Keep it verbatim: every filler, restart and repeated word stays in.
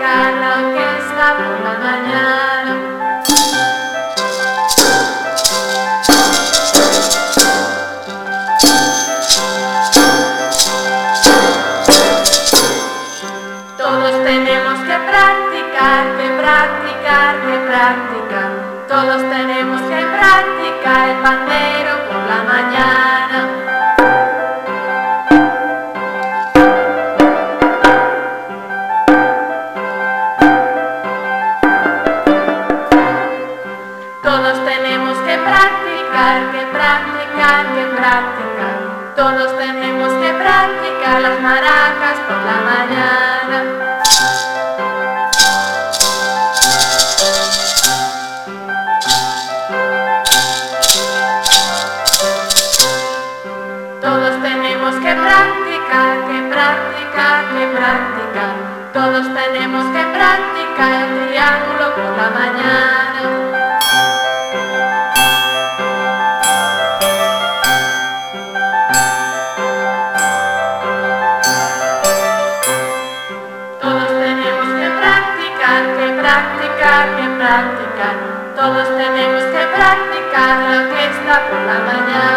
practicar la orquesta por la mañana. Todos tenemos que practicar, que practicar, que practicar. Todos tenemos que practicar el pandero por la mañana. Todos tenemos que practicar, que practicar, que practicar. Todos tenemos que practicar las maracas por la mañana. Todos tenemos que practicar, que practicar, que practicar. Todos tenemos que practicar el triángulo por la mañana. Todos tenemos que practicar, que practicar, que practicar. Todos tenemos que practicar la orquesta por la mañana.